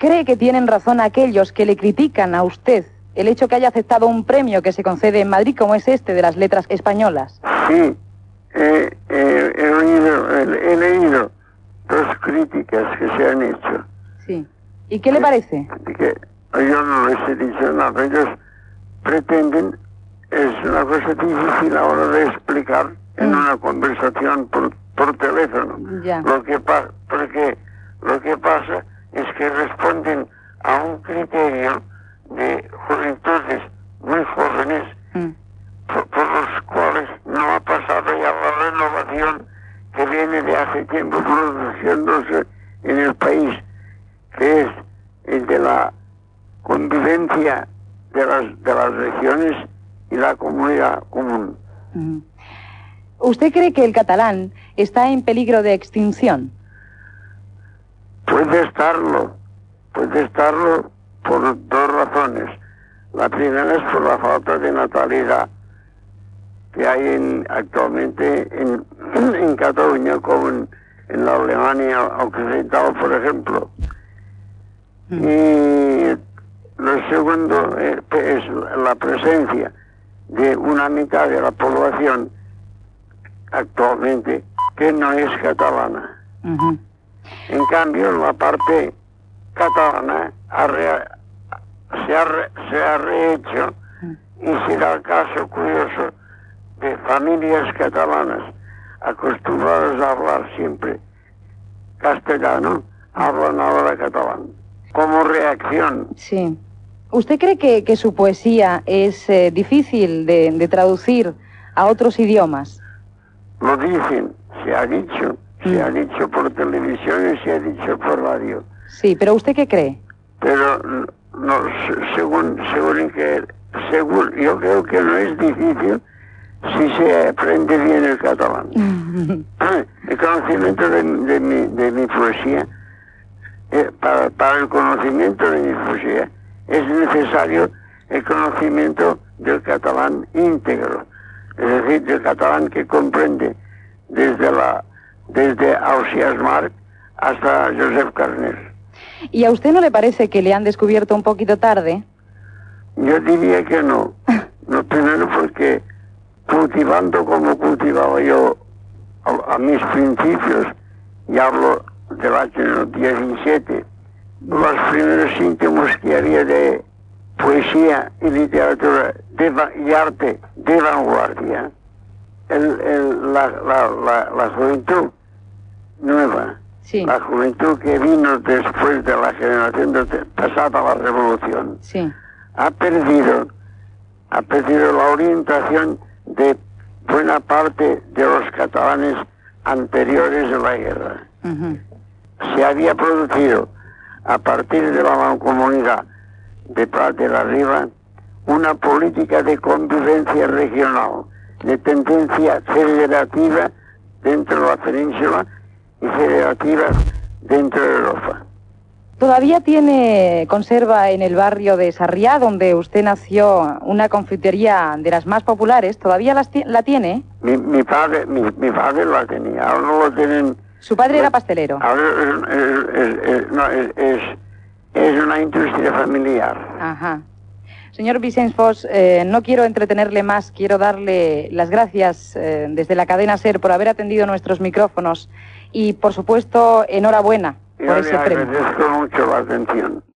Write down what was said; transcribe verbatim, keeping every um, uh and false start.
cree que tienen razón aquellos que le critican a usted el hecho que haya aceptado un premio que se concede en Madrid, como es este de las letras españolas? Sí, eh, eh, he, oído, he, he leído dos críticas que se han hecho. Sí. ¿Y qué le parece? Que yo no les he dicho nada. Ellos pretenden, es una cosa difícil ahora de explicar en mm. una conversación por, por teléfono. Ya. Lo que pasa, porque lo que pasa es que responden a un criterio de juventudes muy jóvenes mm. por, por los cuales no ha pasado ya la renovación que viene de hace tiempo produciéndose en el país, que es el de la convivencia de las, de las regiones y la comunidad común. Mm. ¿Usted cree que el catalán está en peligro de extinción? Puede estarlo, puede estarlo por dos razones. La primera es por la falta de natalidad que hay en, actualmente en, en Cataluña, como en, en la Alemania occidental, por ejemplo. Mm. Y lo segundo es, es la presencia de una mitad de la población actualmente que no es catalana. Uh-huh. En cambio, la parte catalana ha re, se, ha re, se ha rehecho y se da el caso curioso de familias catalanas acostumbradas a hablar siempre castellano, hablan ahora catalán. Como reacción. Sí. ¿Usted cree que, que su poesía es eh, difícil de, de traducir a otros idiomas? Lo dicen, se ha dicho, mm. se ha dicho por televisión y se ha dicho por radio. Sí, pero ¿usted qué cree? Pero no, según, según que, según, yo creo que no es difícil si se aprende bien el catalán. El conocimiento de, de, mi, de mi poesía, eh, para, para el conocimiento de mi poesía, es necesario el conocimiento del catalán íntegro, es decir, del catalán que comprende desde la desde Ausiàs March hasta Josep Carner. ¿Y a usted no le parece que le han descubierto un poquito tarde? Yo diría que no. No, primero porque cultivando como cultivaba yo a, a mis principios, y hablo del año diecisiete, los primeros síntomas que había de poesía y literatura de, y arte de vanguardia, el, el, la, la, la, la juventud nueva, sí. La juventud que vino después de la generación de, pasada la revolución, sí. ha perdido, ha perdido la orientación de buena parte de los catalanes anteriores a la guerra. Uh-huh. Se había producido a partir de la mancomunidad de Prat de la Riba una política de convivencia regional, de tendencia federativa dentro de la península y federativa dentro de Europa. ¿Todavía tiene, conserva en el barrio de Sarriá, donde usted nació, una confitería de las más populares? ¿Todavía las, la tiene? Mi, mi, padre, mi, mi padre la tenía, ahora no lo tienen. ¿Su padre era pastelero? Ahora es, es, es, es, no, es, es, es una industria familiar. Ajá. Señor Vicens Fos, eh, no quiero entretenerle más, quiero darle las gracias eh, desde la cadena SER por haber atendido nuestros micrófonos y, por supuesto, enhorabuena por ese premio. Yo le agradezco mucho la atención.